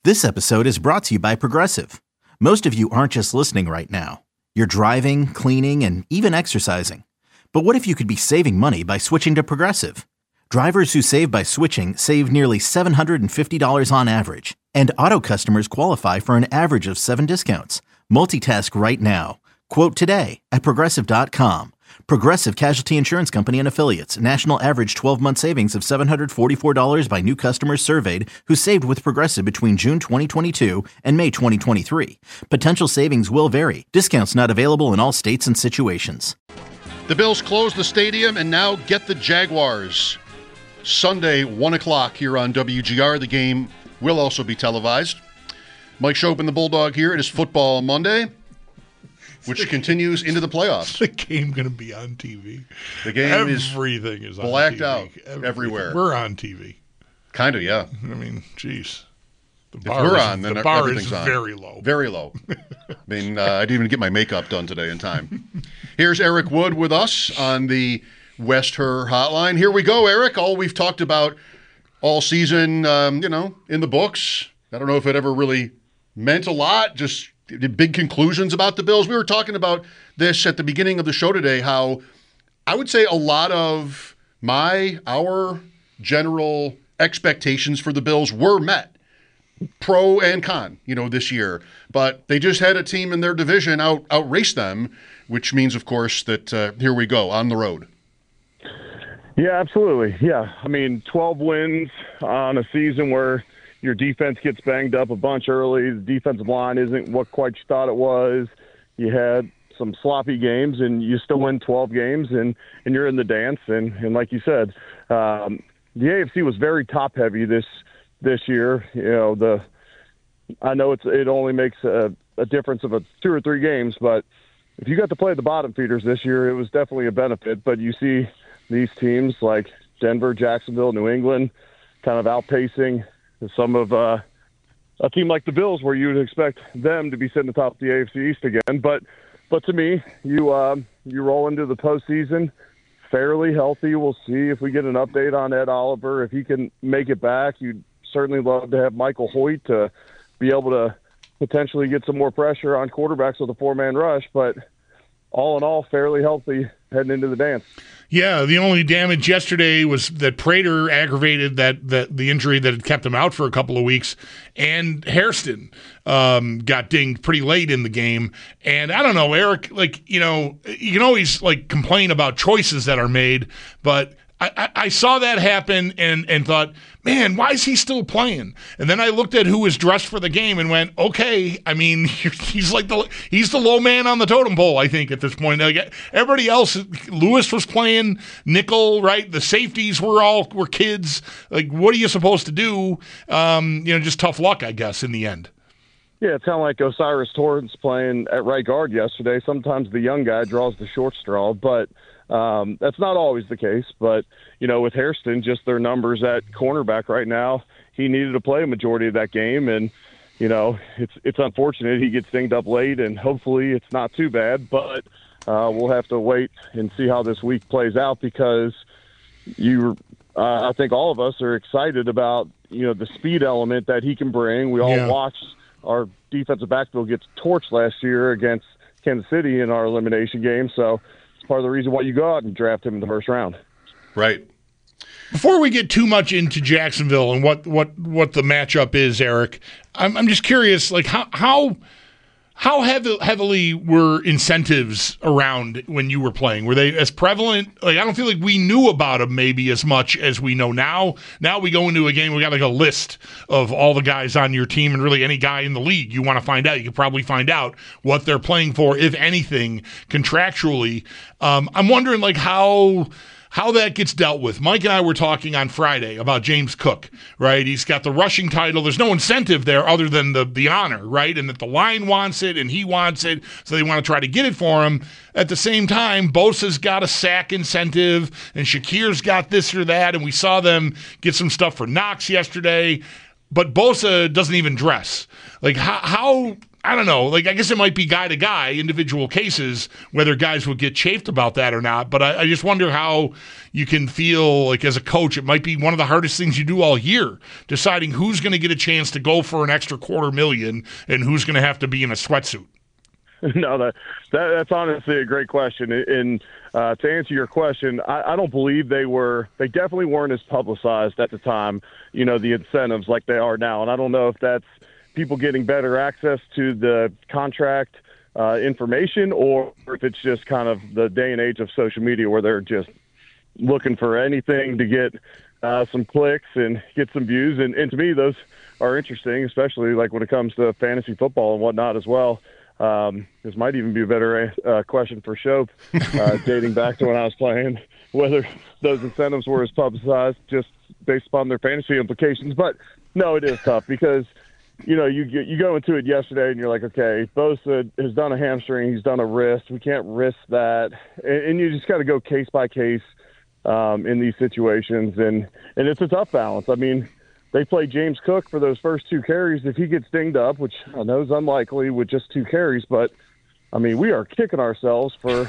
This episode is brought to you by Progressive. Most of you aren't just listening right now. You're driving, cleaning, and even exercising. But what if you could be saving money by switching to Progressive? Drivers who save by switching save nearly $750 on average. And auto customers qualify for an average of 7 discounts. Multitask right now. Quote today at Progressive.com. Progressive Casualty Insurance Company and Affiliates. National average 12-month savings of $744 by new customers surveyed who saved with Progressive between June 2022 and May 2023. Potential savings will vary. Discounts not available in all states and situations. The Bills close the stadium and now get the Jaguars. Sunday, 1 o'clock here on WGR. The game will also be televised. Mike Schopp, the Bulldog here. It is Football Monday, which continues into the playoffs. The game going to be on TV. The game Everything is blacked on out TV. everywhere. We're on TV. Kind of, yeah. I mean, geez. If we're on, then the bar everything's is on. very low. Very low. I mean, I didn't even get my makeup done today in time. Here's Eric Wood with us on the West Her Hotline. Here we go, Eric. All we've talked about all season, in the books. I don't know if it ever really meant a lot, just big conclusions about the Bills. We were talking about this at the beginning of the show today, how I would say a lot of our general expectations for the Bills were met. Pro and con, this year. But they just had a team in their division outrace them, which means, of course, that here we go, on the road. Yeah, absolutely. Yeah. I mean, 12 wins on a season where your defense gets banged up a bunch early. The defensive line isn't what quite you thought it was. You had some sloppy games, and you still win 12 games, and you're in the dance. And like you said, the AFC was very top-heavy this year. I know it only makes a difference of 2 or 3 games, but if you got to play the bottom feeders this year, it was definitely a benefit. But you see these teams like Denver, Jacksonville, New England kind of outpacing some of a team like the Bills, where you would expect them to be sitting atop the AFC East again. But to me, you roll into the postseason fairly healthy. We'll see if we get an update on Ed Oliver. If he can make it back, you'd certainly love to have Michael Hoyt to be able to potentially get some more pressure on quarterbacks with a 4-man rush. But all in all, fairly healthy heading into the dance. Yeah, the only damage yesterday was that Prater aggravated that the injury that had kept him out for a couple of weeks, and Hairston got dinged pretty late in the game. And I don't know, Eric, you can always complain about choices that are made, but I saw that happen and thought, man, why is he still playing? And then I looked at who was dressed for the game and went, okay, I mean, he's the low man on the totem pole, I think, at this point. Everybody else, Lewis was playing nickel, right? The safeties were kids. What are you supposed to do? Just tough luck, I guess, in the end. Yeah, it's kind of like Osiris Torrance playing at right guard yesterday. Sometimes the young guy draws the short straw, but that's not always the case. But, with Hairston, just their numbers at cornerback right now, he needed to play a majority of that game. And, it's unfortunate he gets dinged up late, and hopefully it's not too bad. But we'll have to wait and see how this week plays out, because I think all of us are excited about, the speed element that he can bring. We all watched our defensive backfield get torched last year against Kansas City in our elimination game. So it's part of the reason why you go out and draft him in the first round. Right. Before we get too much into Jacksonville and what the matchup is, Eric, I'm just curious, how heavily were incentives around when you were playing? Were they as prevalent? I don't feel like we knew about them maybe as much as we know now. Now we go into a game, we got a list of all the guys on your team, and really any guy in the league you want to find out. You could probably find out what they're playing for, if anything, contractually. I'm wondering how that gets dealt with. Mike and I were talking on Friday about James Cook, right? He's got the rushing title. There's no incentive there other than the honor, right? And that the line wants it and he wants it, so they want to try to get it for him. At the same time, Bosa's got a sack incentive and Shakir's got this or that, and we saw them get some stuff for Knox yesterday. But Bosa doesn't even dress. How I don't know. Like, I guess it might be guy to guy, individual cases, whether guys will get chafed about that or not. But I just wonder how you can feel like as a coach, it might be one of the hardest things you do all year, deciding who's going to get a chance to go for an extra $250,000 and who's going to have to be in a sweatsuit. No, that's honestly a great question. And to answer your question, I don't believe they definitely weren't as publicized at the time, the incentives like they are now. And I don't know if that's people getting better access to the contract information, or if it's just kind of the day and age of social media where they're just looking for anything to get some clicks and get some views. And to me, those are interesting, especially like when it comes to fantasy football and whatnot as well. This might even be a better question for Shope, dating back to when I was playing, whether those incentives were as publicized just based upon their fantasy implications. But no, it is tough because you go into it yesterday and you're like, okay, Bosa has done a hamstring, he's done a wrist, we can't risk that, and you just got to go case by case in these situations, and it's a tough balance. I mean, they play James Cook for those first 2 carries. If he gets dinged up, which I know is unlikely with just 2 carries, but I mean, we are kicking ourselves for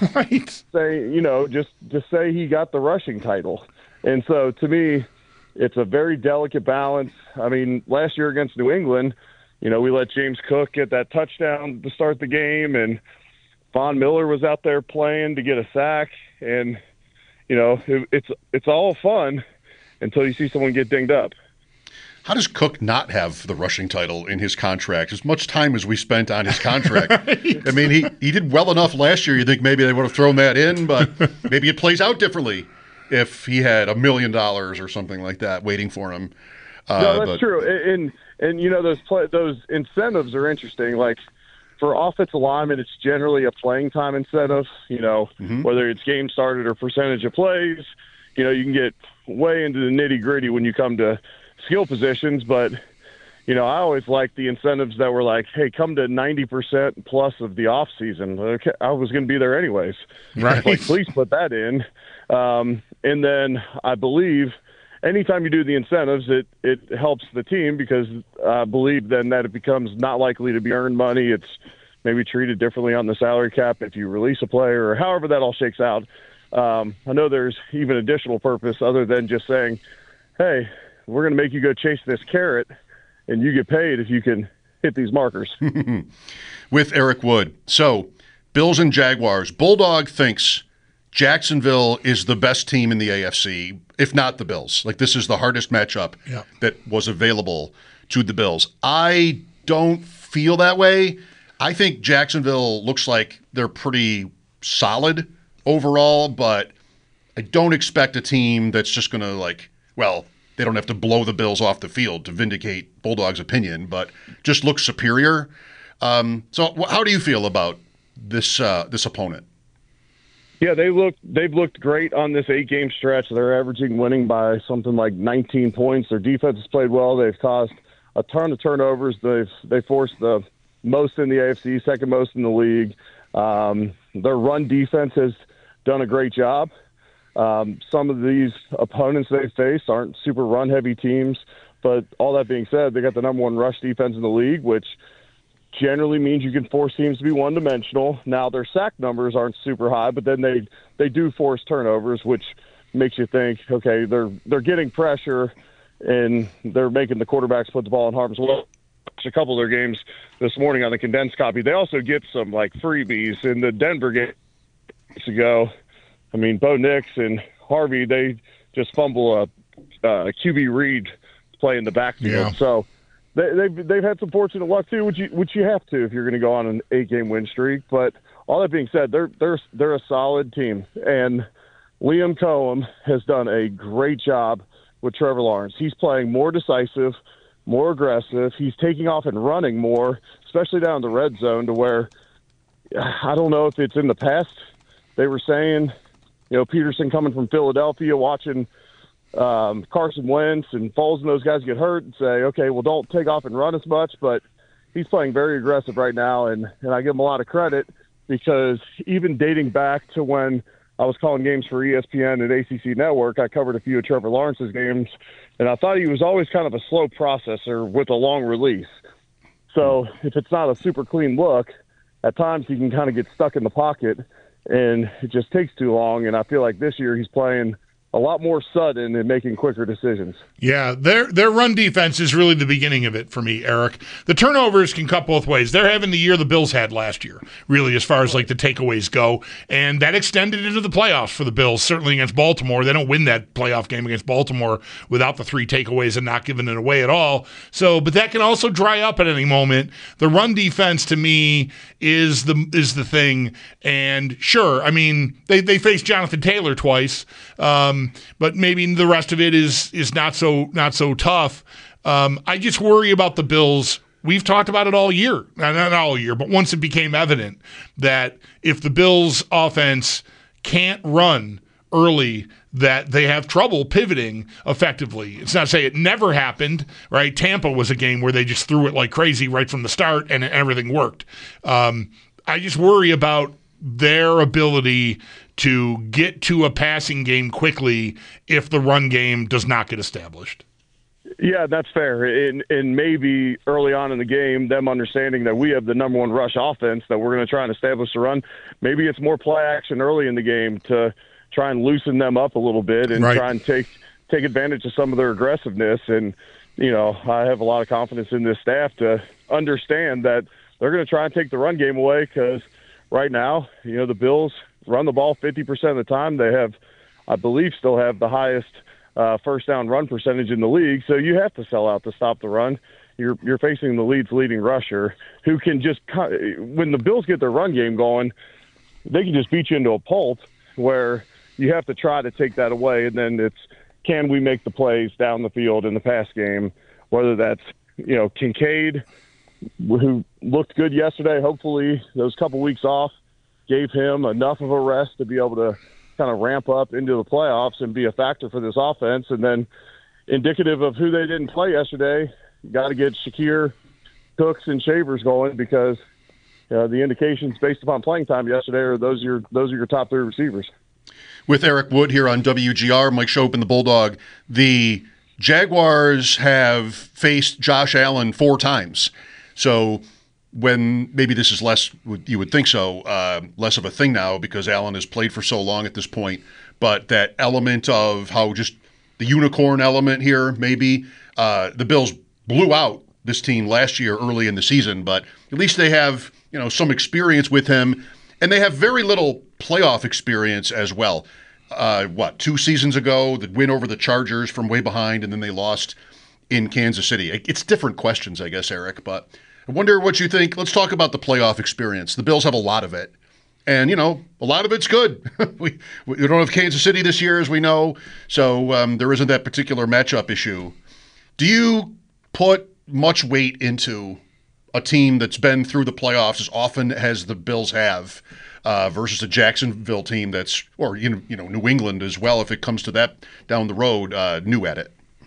just say he got the rushing title. And so to me, it's a very delicate balance. I mean, last year against New England, we let James Cook get that touchdown to start the game, and Von Miller was out there playing to get a sack. And, it's all fun until you see someone get dinged up. How does Cook not have the rushing title in his contract? As much time as we spent on his contract. Right. I mean, he did well enough last year. You think maybe they would have thrown that in, but maybe it plays out differently if he had $1 million or something like that waiting for him. No, that's true. And those incentives are interesting. Like for offensive linemen, it's generally a playing time incentive, whether it's game started or percentage of plays. You can get way into the nitty-gritty when you come to skill positions, but I always liked the incentives that were like, hey, come to 90% plus of the off season. Okay, I was going to be there anyways. Right. Like, please put that in. And then I believe anytime you do the incentives, it helps the team because I believe then that it becomes not likely to be earned money. It's maybe treated differently on the salary cap if you release a player or however that all shakes out. I know there's even additional purpose other than just saying, hey, we're going to make you go chase this carrot, and you get paid if you can hit these markers. With Eric Wood. So, Bills and Jaguars. Bulldog thinks Jacksonville is the best team in the AFC, if not the Bills. Like, this is the hardest matchup that was available to the Bills. I don't feel that way. I think Jacksonville looks like they're pretty solid overall, but I don't expect a team that's just going to, they don't have to blow the Bills off the field to vindicate Bulldog's opinion, but just look superior. So how do you feel about this opponent? Yeah, they've looked great on this 8-game stretch. They're averaging winning by something like 19 points. Their defense has played well. They've caused a ton of turnovers. They've forced the most in the AFC, second most in the league. Their run defense has done a great job. Some of these opponents they face aren't super run-heavy teams, but all that being said, they got the number 1 rush defense in the league, which generally means you can force teams to be one-dimensional. Now, their sack numbers aren't super high, but then they do force turnovers, which makes you think, okay, they're getting pressure and they're making the quarterbacks put the ball in harm's way. A couple of their games this morning on the condensed copy. They also get some freebies in the Denver game ago. I mean, Bo Nix and Harvey, they just fumble a QB read play in the backfield. Yeah. So they've had some fortunate luck too, which you have to if you're going to go on an 8-game win streak. But all that being said, they're a solid team, and Liam Cohen has done a great job with Trevor Lawrence. He's playing more decisive, more aggressive. He's taking off and running more, especially down the red zone, to where I don't know if it's in the past. They were saying, Peterson coming from Philadelphia, watching Carson Wentz and Foles and those guys get hurt and say, okay, well, don't take off and run as much. But he's playing very aggressive right now, and I give him a lot of credit because even dating back to when I was calling games for ESPN and ACC Network, I covered a few of Trevor Lawrence's games, and I thought he was always kind of a slow processor with a long release. So if it's not a super clean look, at times he can kind of get stuck in the pocket, and it just takes too long. And I feel like this year he's playing a lot more sudden and making quicker decisions. Yeah, their run defense is really the beginning of it for me, Eric. The turnovers can cut both ways. They're having the year the Bills had last year, really, as far as like the takeaways go, and that extended into the playoffs for the Bills, certainly against Baltimore. They don't win that playoff game against Baltimore without the 3 takeaways and not giving it away at all. So, but that can also dry up at any moment. The run defense, to me, is the thing. And sure, I mean, they faced Jonathan Taylor twice, but maybe the rest of it is not so tough. I just worry about the Bills. We've talked about it all year, not all year, but once it became evident that if the Bills' offense can't run early, that they have trouble pivoting effectively. It's not to say it never happened, right? Tampa was a game where they just threw it like crazy right from the start and everything worked. I just worry about their ability to get to a passing game quickly if the run game does not get established. Yeah, that's fair. And maybe early on in the game, them understanding that we have the number one rush offense, that we're going to try and establish the run. Maybe it's more play action early in the game to try and loosen them up a little bit and try and take advantage of some of their aggressiveness. And, you know, I have a lot of confidence in this staff to understand that they're going to try and take the run game away, because right now, you know, the Bills run the ball 50% of the time. They have, I believe, still have the highest first down run percentage in the league. So you have to sell out to stop the run. You're facing the league's leading rusher, who can just, when the Bills get their run game going, they can just beat you into a pulp, where you have to try to take that away. And then it's, can we make the plays down the field in the pass game? Whether that's, you know, Kincaid, who looked good yesterday. Hopefully those couple weeks off gave him enough of a rest to be able to kind of ramp up into the playoffs and be a factor for this offense. And then, indicative of who they didn't play yesterday, you got to get Shakir, Cooks, and Shavers going, because the indications based upon playing time yesterday are those are your top 3 receivers. With Eric Wood here on WGR, Mike Schopp and the Bulldog, the Jaguars have faced Josh Allen 4 times. So when maybe this is less, you would think so, less of a thing now because Allen has played for so long at this point, but that element of how just the unicorn element here, maybe the Bills blew out this team last year early in the season, but at least they have, you know, some experience with him, and they have very little playoff experience as well. 2 seasons ago, the win over the Chargers from way behind, and then they lost in Kansas City. It's different questions, I guess, Eric, but I wonder what you think. Let's talk about the playoff experience. The Bills have a lot of it, and, you know, a lot of it's good. we don't have Kansas City this year, as we know, so there isn't that particular matchup issue. Do you put much weight into a team that's been through the playoffs as often as the Bills have versus a Jacksonville team that's, or, you know, New England as well, if it comes to that down the road, new at it?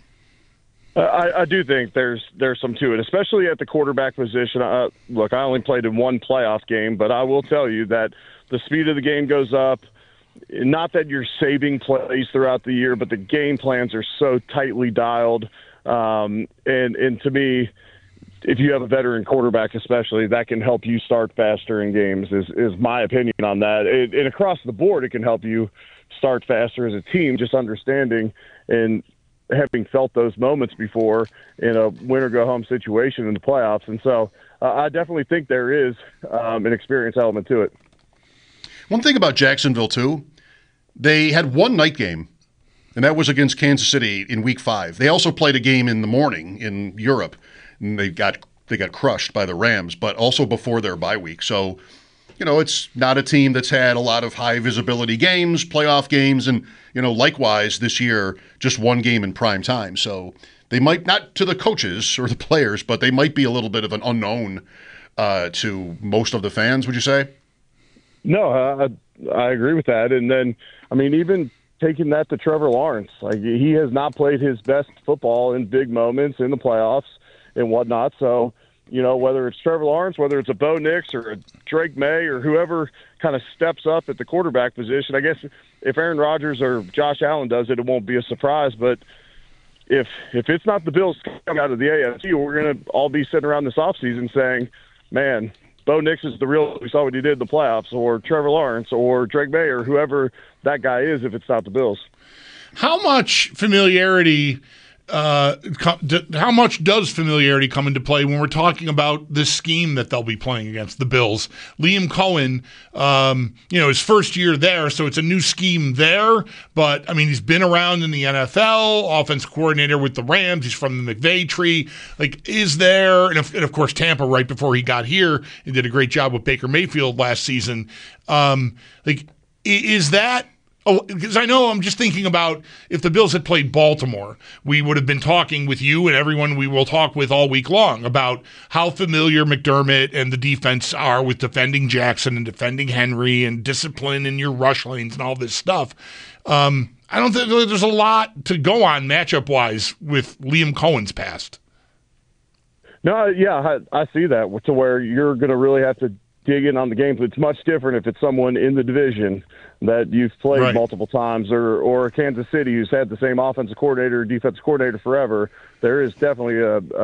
I do think there's some to it, especially at the quarterback position. Look, I only played in 1 playoff game, but I will tell you that the speed of the game goes up. Not that you're saving plays throughout the year, but the game plans are so tightly dialed. And to me, if you have a veteran quarterback especially, that can help you start faster in games, is my opinion on that. And across the board, it can help you start faster as a team, just understanding and having felt those moments before in a win-or-go-home situation in the playoffs. And so I definitely think there is an experience element to it. One thing about Jacksonville, too, they had 1 night game, and that was against Kansas City in Week 5. They also played a game in the morning in Europe, and they got crushed by the Rams, but also before their bye week. So, you know, it's not a team that's had a lot of high visibility games, playoff games, and, you know, likewise this year, just 1 game in prime time. So they might, not to the coaches or the players, but they might be a little bit of an unknown to most of the fans, would you say? No, I agree with that. And then, I mean, even taking that to Trevor Lawrence, like, he has not played his best football in big moments in the playoffs and whatnot. So, you know, whether it's Trevor Lawrence, whether it's a Bo Nix or a Drake May or whoever kind of steps up at the quarterback position, I guess if Aaron Rodgers or Josh Allen does it, it won't be a surprise. But if it's not the Bills coming out of the AFC, we're going to all be sitting around this offseason saying, man, Bo Nix is the real. We saw what he did in the playoffs, or Trevor Lawrence, or Drake May, or whoever that guy is. If it's not the Bills, how much familiarity? How much does familiarity come into play when we're talking about this scheme that they'll be playing against the Bills? Liam Cohen, his first year there, so it's a new scheme there. But, I mean, he's been around in the NFL, offensive coordinator with the Rams. He's from the McVay tree. Like, is there, and of course, Tampa right before he got here, he did a great job with Baker Mayfield last season. Is that, because I know I'm just thinking about if the Bills had played Baltimore, we would have been talking with you and everyone we will talk with all week long about how familiar McDermott and the defense are with defending Jackson and defending Henry and discipline in your rush lanes and all this stuff. I don't think there's a lot to go on matchup-wise with Liam Cohen's past. No, yeah, I see that, to where you're going to really have to dig in on the game. It's much different if it's someone in the division that you've played multiple times, or Kansas City who's had the same offensive coordinator, defensive coordinator forever. There is definitely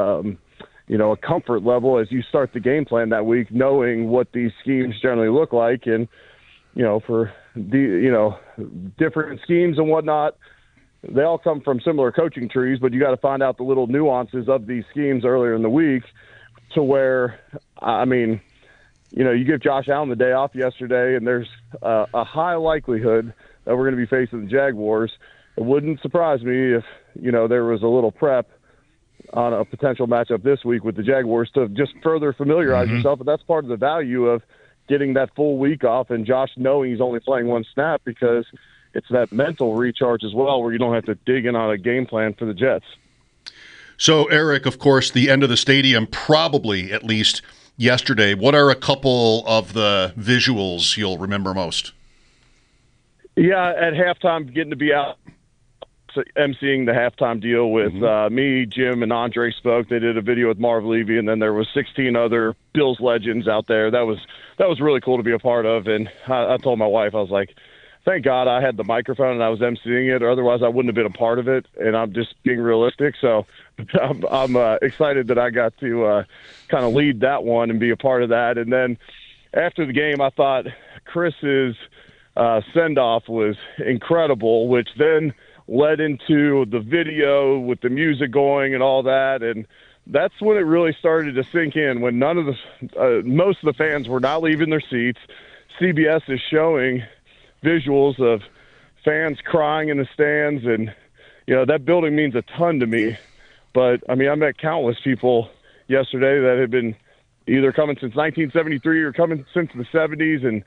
a comfort level as you start the game plan that week, knowing what these schemes generally look like, and for the different schemes and whatnot. They all come from similar coaching trees, but you got to find out the little nuances of these schemes earlier in the week, to where, you give Josh Allen the day off yesterday, and there's a high likelihood that we're going to be facing the Jaguars. It wouldn't surprise me if, there was a little prep on a potential matchup this week with the Jaguars to just further familiarize yourself. But that's part of the value of getting that full week off, and Josh knowing he's only playing one snap, because it's that mental recharge as well, where you don't have to dig in on a game plan for the Jets. So, Eric, of course, the end of the stadium, probably at least yesterday. What are a couple of the visuals you'll remember most? Yeah, at halftime, getting to be out emceeing the halftime deal with me, Jim, and Andre spoke. They did a video with Marv Levy, and then there was 16 other Bills legends out there. That was really cool to be a part of. And I told my wife, I was like, thank God I had the microphone and I was emceeing it, or otherwise I wouldn't have been a part of it. And I'm just being realistic. So I'm excited that I got to kind of lead that one and be a part of that. And then after the game, I thought Chris's send-off was incredible, which then led into the video with the music going and all that. And that's when it really started to sink in, when most of the fans were not leaving their seats. CBS is showing visuals of fans crying in the stands, and that building means a ton to me. But I met countless people yesterday that had been either coming since 1973 or coming since the 70s, and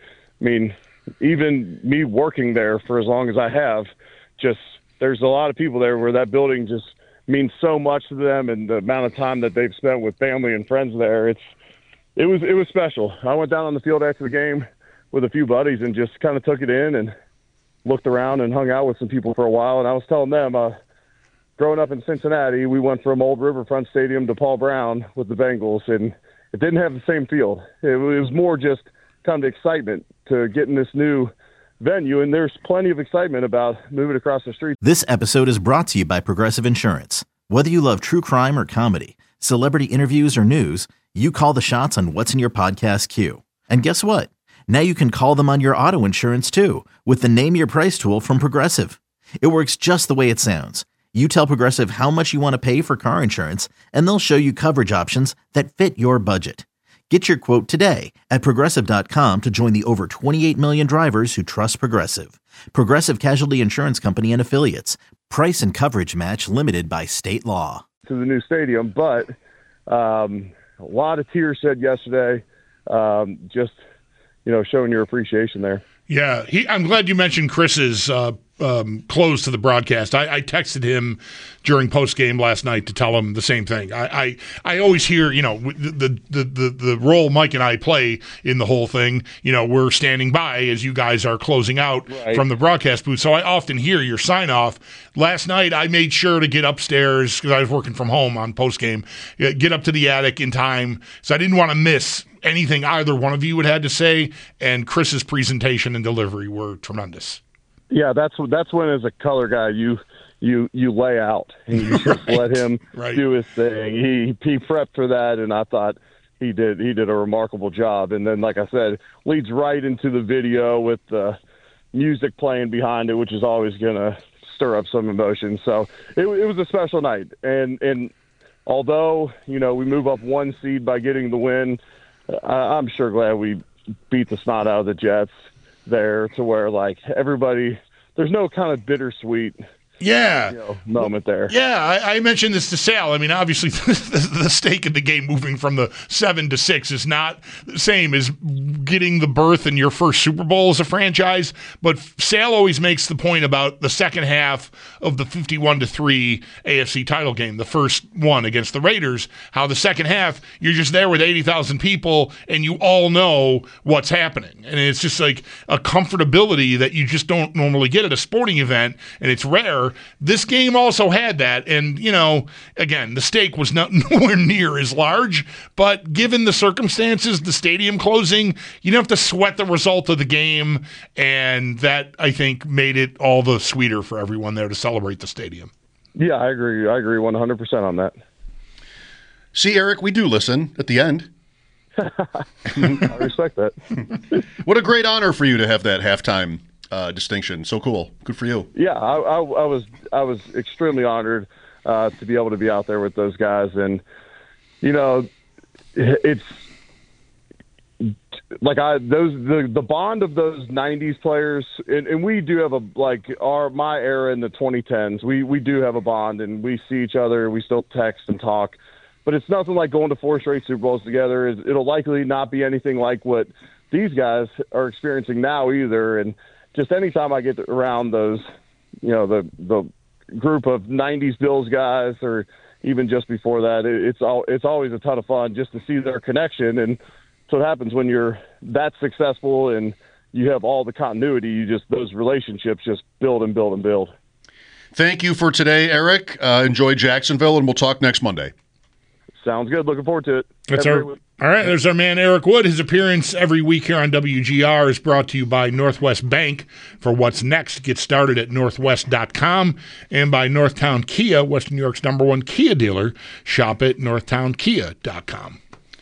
even me working there for as long as I have, just there's a lot of people there where that building just means so much to them, and the amount of time that they've spent with family and friends there, it was special. I went down on the field after the game with a few buddies and just kind of took it in and looked around and hung out with some people for a while. And I was telling them, growing up in Cincinnati, we went from old Riverfront Stadium to Paul Brown with the Bengals, and it didn't have the same feel. It was more just kind of excitement to get in this new venue, and there's plenty of excitement about moving across the street. This episode is brought to you by Progressive Insurance. Whether you love true crime or comedy, celebrity interviews or news, you call the shots on what's in your podcast queue. And guess what? Now you can call them on your auto insurance too, with the Name Your Price tool from Progressive. It works just the way it sounds. You tell Progressive how much you want to pay for car insurance, and they'll show you coverage options that fit your budget. Get your quote today at Progressive.com to join the over 28 million drivers who trust Progressive. Progressive Casualty Insurance Company and Affiliates. Price and coverage match limited by state law. To the new stadium, but a lot of tears shed yesterday, just showing your appreciation there. Yeah, I'm glad you mentioned Chris's close to the broadcast. I texted him during postgame last night to tell him the same thing. I always hear, the role Mike and I play in the whole thing. We're standing by as you guys are closing out from the broadcast booth. So I often hear your sign off. Last night I made sure to get upstairs because I was working from home on postgame. Get up to the attic in time, so I didn't want to miss anything either one of you had to say. And Chris's presentation and delivery were tremendous. Yeah, that's when, as a color guy, you you lay out and you just let him do his thing. He prepped for that, and I thought he did a remarkable job. And then, like I said, leads right into the video with the music playing behind it, which is always going to stir up some emotion. So it was a special night. And although, we move up one seed by getting the win, I'm sure glad we beat the snot out of the Jets there, to where, like, everybody, there's no kind of bittersweet moment there. Yeah, I mentioned this to Sal. I mean, obviously, the stake of the game moving from the 7 to 6 is not the same as getting the berth in your first Super Bowl as a franchise. But Sal always makes the point about the second half of the 51-3 AFC title game, the first one against the Raiders, how the second half, you're just there with 80,000 people and you all know what's happening. And it's just like a comfortability that you just don't normally get at a sporting event, and it's rare. This game also had that, and, again, the stake was nowhere near as large, but given the circumstances, the stadium closing, you don't have to sweat the result of the game, and that, I think, made it all the sweeter for everyone there to celebrate the stadium. Yeah, I agree 100% on that. See, Eric, we do listen at the end. I respect that. What a great honor for you to have that halftime distinction. So cool. Good for you. Yeah, I was extremely honored to be able to be out there with those guys, and it's like the bond of those 90s players, and we do have my era in the 2010s. We do have a bond, and we see each other. We still text and talk, but it's nothing like going to 4 straight Super Bowls together. It'll likely not be anything like what these guys are experiencing now either, and just anytime I get around those, the group of 90s Bills guys, or even just before that, it's always a ton of fun just to see their connection. And so it happens when you're that successful and you have all the continuity, those relationships just build and build and build. Thank you for today, Eric. Enjoy Jacksonville, and we'll talk next Monday. Sounds good. Looking forward to it. All right, there's our man Eric Wood. His appearance every week here on WGR is brought to you by Northwest Bank. For what's next, get started at northwest.com, and by Northtown Kia, Western New York's #1 Kia dealer. Shop at northtownkia.com.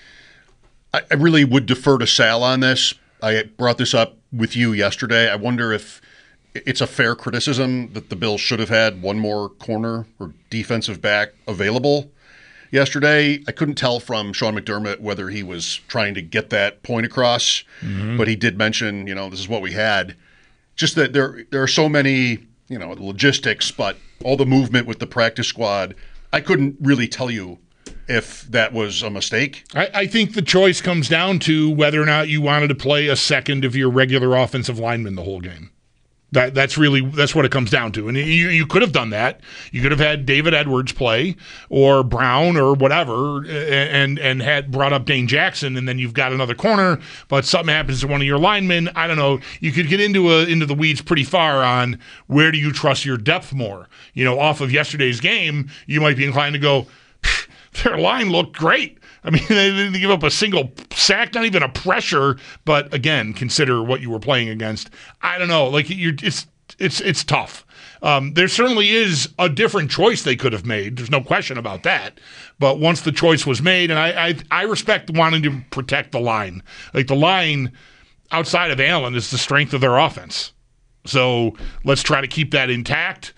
I really would defer to Sal on this. I brought this up with you yesterday. I wonder if it's a fair criticism that the Bills should have had one more corner or defensive back available yesterday. I couldn't tell from Sean McDermott whether he was trying to get that point across, but he did mention, this is what we had. Just that there are so many, logistics, but all the movement with the practice squad, I couldn't really tell you if that was a mistake. I think the choice comes down to whether or not you wanted to play a second of your regular offensive lineman the whole game. That's what it comes down to. And you could have done that. You could have had David Edwards play, or Brown, or whatever, and had brought up Dane Jackson, and then you've got another corner, but something happens to one of your linemen. I don't know. You could get into the weeds pretty far on where do you trust your depth more. Off of yesterday's game, you might be inclined to go, their line looked great. I mean, they didn't give up a single sack, not even a pressure. But again, consider what you were playing against. I don't know. It's tough. There certainly is a different choice they could have made. There's no question about that. But once the choice was made, and I respect wanting to protect the line. Like, the line outside of Allen is the strength of their offense. So let's try to keep that intact.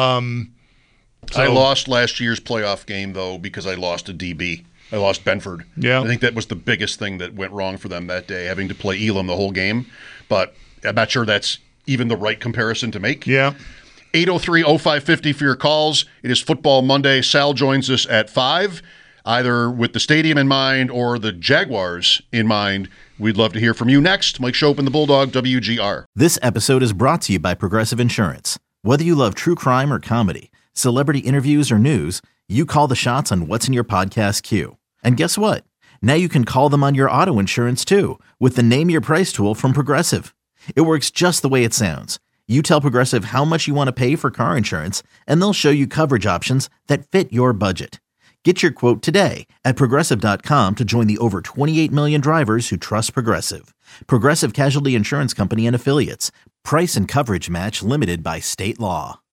I lost last year's playoff game, though, because I lost a DB. I lost Benford. Yeah. I think that was the biggest thing that went wrong for them that day, having to play Elam the whole game. But I'm not sure that's even the right comparison to make. Yeah. 803-0550 for your calls. It is Football Monday. Sal joins us at 5, either with the stadium in mind or the Jaguars in mind. We'd love to hear from you next. Mike Schopp and the Bulldog, WGR. This episode is brought to you by Progressive Insurance. Whether you love true crime or comedy, celebrity interviews or news, you call the shots on what's in your podcast queue. And guess what? Now you can call them on your auto insurance too, with the Name Your Price tool from Progressive. It works just the way it sounds. You tell Progressive how much you want to pay for car insurance, and they'll show you coverage options that fit your budget. Get your quote today at Progressive.com to join the over 28 million drivers who trust Progressive. Progressive Casualty Insurance Company and Affiliates. Price and coverage match limited by state law.